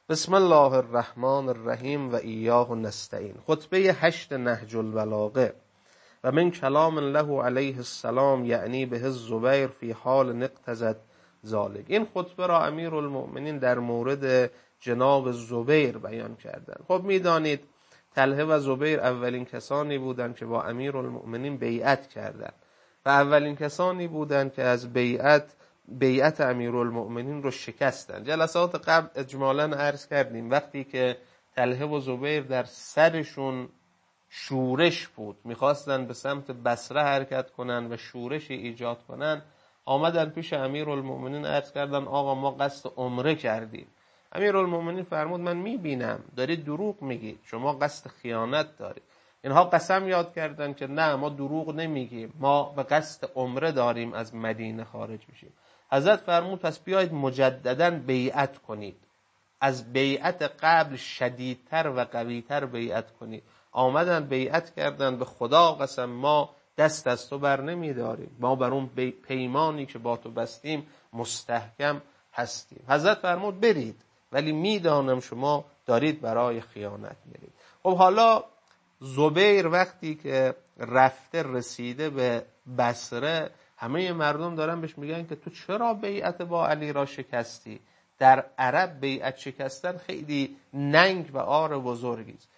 بسم الله الرحمن الرحیم و ایاه نستعین. خطبه 8 نهج البلاغه. و من کلام له علیه السلام یعنی به الزبیر فی حال نقتضت ذالک. این خطبه را امیرالمؤمنین در مورد جناب زبیر بیان کردند. خب میدانید طلحه و زبیر اولین کسانی بودند که با امیرالمؤمنین بیعت کردند و اولین کسانی بودند که از بیعت امیرالمؤمنین رو شکستن. جلسات قبل اجمالاً عرض کردیم وقتی که طلحه و زبیر در سرشون شورش بود، میخواستن به سمت بصره حرکت کنن و شورشی ایجاد کنن، آمدن پیش امیرالمؤمنین عرض کردن آقا ما قصد عمره کردیم. امیرالمؤمنین فرمود من میبینم دارید دروغ میگید، شما قصد خیانت دارید. اینها قسم یاد کردن که نه ما دروغ نمیگیم، ما به قصد عمره داریم از مدینه خارج میشیم. حضرت فرمود پس بیایید مجددا بیعت کنید، از بیعت قبل شدیدتر و قویتر بیعت کنید. آمدن بیعت کردن، به خدا قسم ما دست از تو بر نمیداریم، ما بر اون پیمانی که با تو بستیم مستحکم هستیم. حضرت فرمود برید ولی میدانم شما دارید برای خیانت میرید. خب حالا زبیر وقتی که رفته رسیده به بصره، همه مردم دارن بهش میگن که تو چرا بیعت با علی را شکستی؟ در عرب بیعت شکستن خیلی ننگ و عار بزرگی است.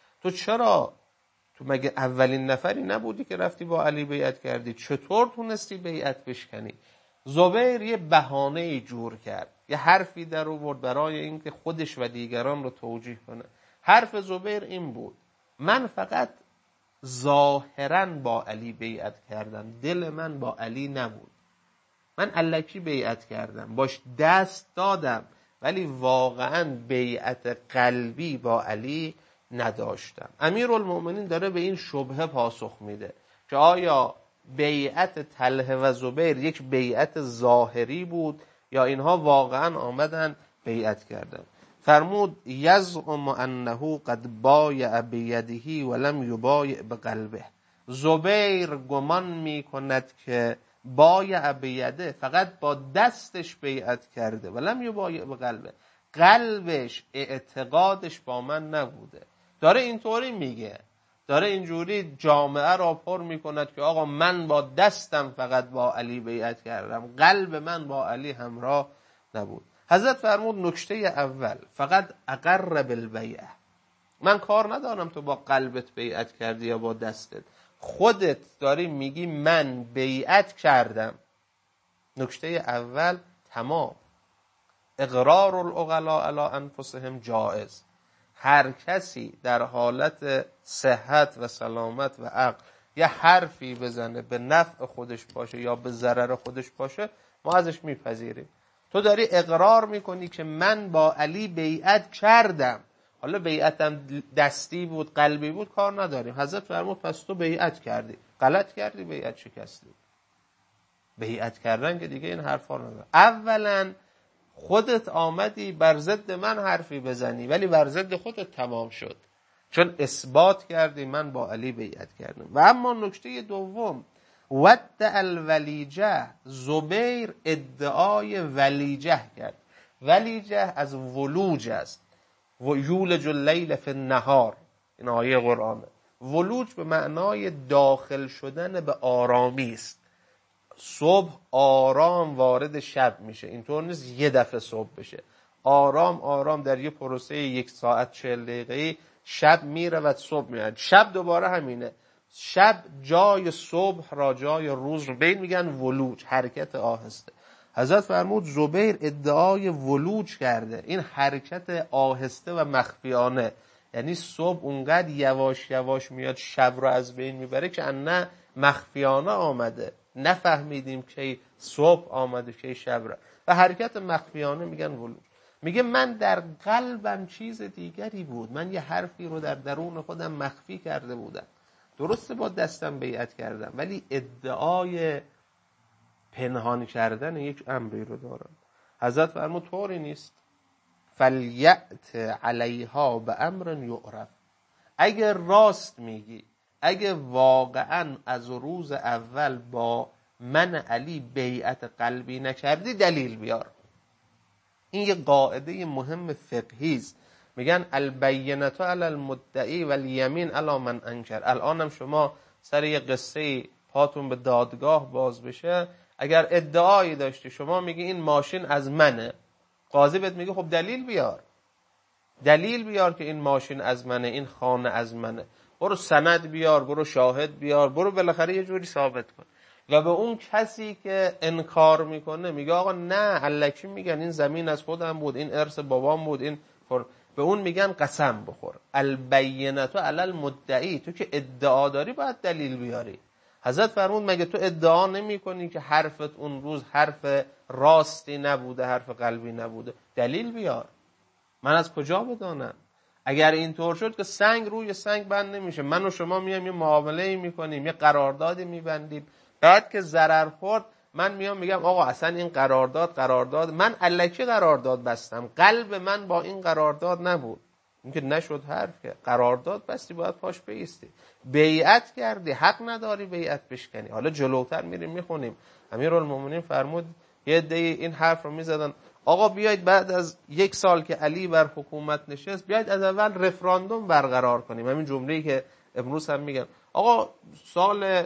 تو مگه اولین نفری نبودی که رفتی با علی بیعت کردی؟ چطور تونستی بیعت بشکنی؟ زبیر یه بهانه‌ای جور کرد، یه حرفی در آورد برای اینکه خودش و دیگران رو توجیه کنه. حرف زبیر این بود من فقط ظاهراً با علی بیعت کردم، دل من با علی نبود. من الکی بیعت کردم، باش دست دادم، ولی واقعاً بیعت قلبی با علی نداشتم. امیرالمؤمنین داره به این شبهه پاسخ میده که آیا بیعت طلحه و زبیر یک بیعت ظاهری بود یا اینها واقعاً آمدن بیعت کردن؟ فرمود یزعم انه قد بایع بیده ولم یبایع بقلبه. زبیر گمان میکند که بایع بیده، فقط با دستش بیعت کرده، ولم یبایع بقلبه، قلبش اعتقادش با من نبوده. داره اینطوری میگه، داره اینجوری جامعه را پر میکند که آقا من با دستم فقط با علی بیعت کردم، قلب من با علی همراه نبود. حضرت فرمود نکته اول فقط اقر بالبیعه، من کار ندارم تو با قلبت بیعت کردی یا با دستت، خودت داری میگی من بیعت کردم. نکته اول تمام. اقرار العقلاء علی انفسهم جائز. هر کسی در حالت صحت و سلامت و عقل یه حرفی بزنه به نفع خودش باشه یا به ضرر خودش باشه، ما ازش میپذیریم. تو داری اقرار میکنی که من با علی بیعت کردم، حالا بیعتم دستی بود قلبی بود کار نداریم. حضرت فرمود پس تو بیعت کردی، غلط کردی، بیعت شکستی. بیعت کردن که دیگه این حرفا نداره. اولا خودت آمدی بر ضد من حرفی بزنی ولی بر ضد خودت تمام شد، چون اثبات کردی من با علی بیعت کردم. و اما نکته دوم ودع الولیجه، زبیر ادعای ولیجه کرد. ولیجه از ولوج است، و یولج اللیل فی النهار، این آیه قرآنه. ولوج به معنای داخل شدن به آرامی است. صبح آرام وارد شب میشه، اینطور نیست یه دفعه صبح بشه، آرام آرام در یه پروسه 1 ساعت 40 دقیقه‌ای شب میره و صبح میاد. شب دوباره همینه، شب جای صبح را جای روز رو بین میگن ولوج، حرکت آهسته. حضرت فرمود زبیر ادعای ولوج کرده، این حرکت آهسته و مخفیانه، یعنی صبح اونقدر یواش یواش میاد شب رو از بین میبره که نه مخفیانه آمده، نفهمیدیم که صبح آمده که شب را، و حرکت مخفیانه میگن ولوج. میگه من در قلبم چیز دیگری بود، من یه حرفی رو در درون خودم مخفی کرده بودم. درسته با دستم بیعت کردم ولی ادعای پنهان کردن یک امری رو دارم. حضرت فرمود طوری نیست، فلیأت علیها به امر یعرف. اگر راست میگی، اگه واقعا از روز اول با من علی بیعت قلبی نکردی دلیل بیار. این یه قاعده مهم فقهی است. میگن البینة علی المدعی و الیمین علی من انکر. الانم شما سر یه قصه پاتون به دادگاه باز بشه، اگر ادعایی داشتی شما میگی این ماشین از منه، قاضی بهت میگه خب دلیل بیار، دلیل بیار که این ماشین از منه، این خانه از منه، برو سند بیار، برو شاهد بیار، برو بالاخره یه جوری ثابت کن. و به اون کسی که انکار میکنه میگه آقا نه الکی میگن این زمین از خودم بود، این ارث بابام بود، این به اون میگن قسم بخور. البینة علی المدعی، تو که ادعا داری باید دلیل بیاری. حضرت فرمود مگه تو ادعا نمی کنی که حرفت اون روز حرف راستی نبوده، حرف قلبی نبوده؟ دلیل بیار. من از کجا بدانم؟ اگر اینطور شد که سنگ روی سنگ بند نمیشه. من و شما میایم یه معامله میکنیم، یه قراردادی میبندیم، بعد که ضرر خورد من میام میگم آقا اصلا این قرارداد من الکی قرارداد بستم، قلب من با این قرارداد نبود. این که نشد حرف، که قرارداد بستی باید پاش بیستی، بیعت کردی، حق نداری بیعت بشکنی. حالا جلوتر میریم میخونیم امیرالمومنین فرمود یه عده این حرف رو میزدن آقا بیایید بعد از 1 سال که علی بر حکومت نشست بیایید از اول رفراندوم برقرار کنیم. همین جمله‌ای که امروز هم میگن آقا سال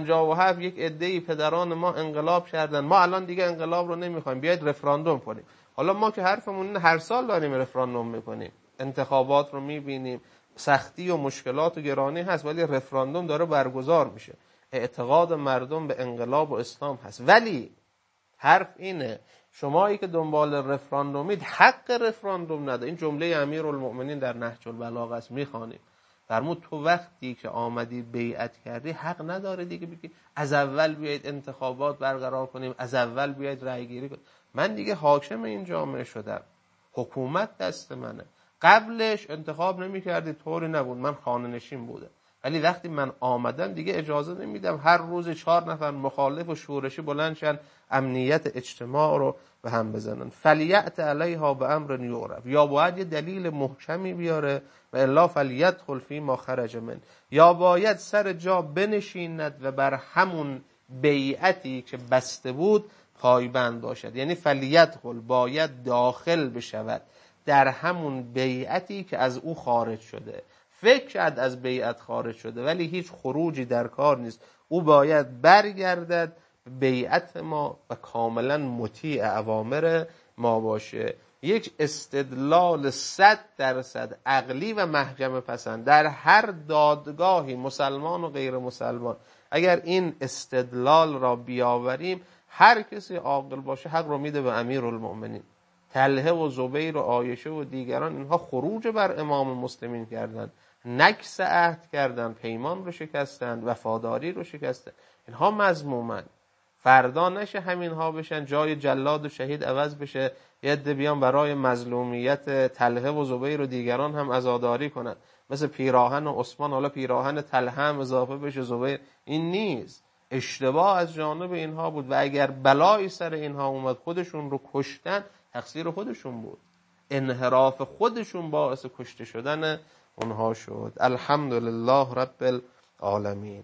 57 یک عده‌ای پدران ما انقلاب کردن، ما الان دیگه انقلاب رو نمیخوایم، بیایید رفراندوم کنیم. حالا ما که حرفمون هر سال داریم رفراندوم میکنیم، انتخابات رو میبینیم، سختی و مشکلات و گرانی هست، ولی رفراندوم داره برگزار میشه. اعتقاد مردم به انقلاب و اسلام هست. ولی حرف اینه شمایی که دنبال رفراندومید حق رفراندوم نداره. این جمله امیرالمؤمنین در نهج البلاغه است، میخوانید. فرمود تو وقتی که آمدی بیعت کردی حق نداره دیگه بگی از اول بیایید انتخابات برقرار کنیم، از اول بیایید رأی گیری کنیم. من دیگه حاکم این جامعه شدم، حکومت دست منه. قبلش انتخاب نمی کردی، طوری نبود، من خانه نشین بودم، ولی وقتی من آمدم دیگه اجازه نمیدم هر روز 4 نفر مخالف و شورشی بلند شن امنیت اجتماع رو به هم بزنن. فلیأت علیها بامر یعرف، یا باید یه دلیل محکمی بیاره و الا فلیدخل فی ما خرج من، یا باید سر جا بنشیند و بر همون بیعتی که بسته بود پایبند باشد. یعنی فلیدخل باید داخل بشود در همون بیعتی که از او خارج شده. فکر کرد از بیعت خارج شده ولی هیچ خروجی در کار نیست، او باید برگردد بیعت ما و کاملا مطیع اوامر ما باشه. یک استدلال 100% عقلی و محکمه پسند در هر دادگاهی، مسلمان و غیر مسلمان، اگر این استدلال را بیاوریم هر کسی عاقل باشه حق رو میده به امیرالمؤمنین. طلحه و زبیر و عایشه و دیگران اینها خروج بر امام مسلمین کردند، نکث عهد کردند، پیمان رو شکستند، وفاداری رو شکستند. اینها مذمومن. فردا نشه همینها بشن جای جلاد و شهید عوض بشه، یه عده بیان برای مظلومیت طلحه و زبیر و دیگران هم عزاداری کنن، مثل پیراهن و عثمان حالا پیراهن طلحه هم اضافه بشه زبیر. این نیست، اشتباه از جانب اینها بود و اگر بلایی سر اینها اومد خودشون رو کشتن، تقصیر خودشون بود، انحراف خودشون باعث کشته شدن اونها شد. الحمدلله رب العالمین.